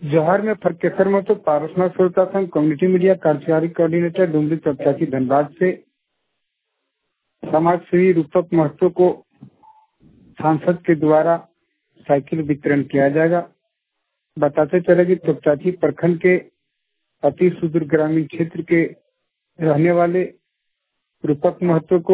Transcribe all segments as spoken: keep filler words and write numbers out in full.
जोहार में फरकेसर में तो पारसनाथ श्रोता संघ कम्युनिटी मीडिया कार्यकारी कोऑर्डिनेटर डुमरी चौपचाची धनबाद से समाज सेवी रूपक महतो को सांसद के द्वारा साइकिल वितरण किया जाएगा। बताते चले कि चौपचाची प्रखंड के अति सुदूर ग्रामीण क्षेत्र के रहने वाले रूपक महतो को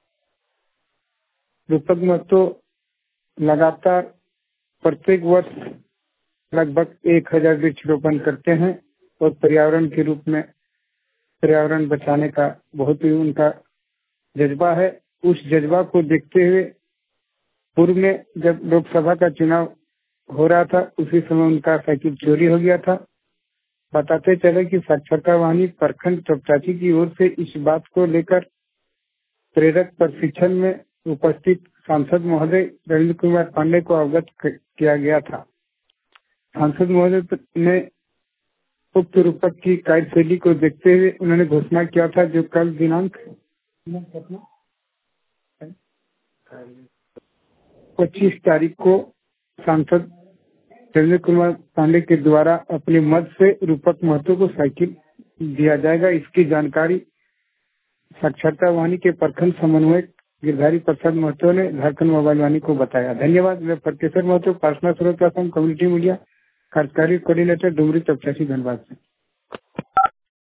रूपक महतो लगातार प्रत्येक वर्ष लगभग एक हजार वृक्ष रोपण करते हैं और पर्यावरण के रूप में पर्यावरण बचाने का बहुत ही उनका जज्बा है। उस जज्बा को देखते हुए पूर्व में जब लोकसभा का चुनाव हो रहा था उसी समय उनका साइकिल चोरी हो गया था। बताते चले कि साक्षरता वाहिनी प्रखंड चौपचाची की ओर से इस बात को लेकर प्रेरक प्रशिक्षण में उपस्थित सांसद महोदय रविंद्र कुमार पांडे को अवगत किया गया था। सांसद महोदय ने उक्त रूपक की कार्यशैली को देखते हुए उन्होंने घोषणा किया था जो कल दिनांक पच्चीस तारीख को सांसद रविंद्र कुमार पांडे के द्वारा अपने मत से रूपक महतो को साइकिल दिया जाएगा। इसकी जानकारी साक्षरता वाहिनी के प्रखंड समन्वयक गिरधारी प्रसाद महतो ने झारखंड मोबाइल वाहिनी को बताया। धन्यवाद। मैं फरकेसर महतो पारसनाथ श्रोता संघ कम्युनिटी मीडिया कार्यकारी कोऑर्डिनेटर डुमरी चौपचाची धनबाद से।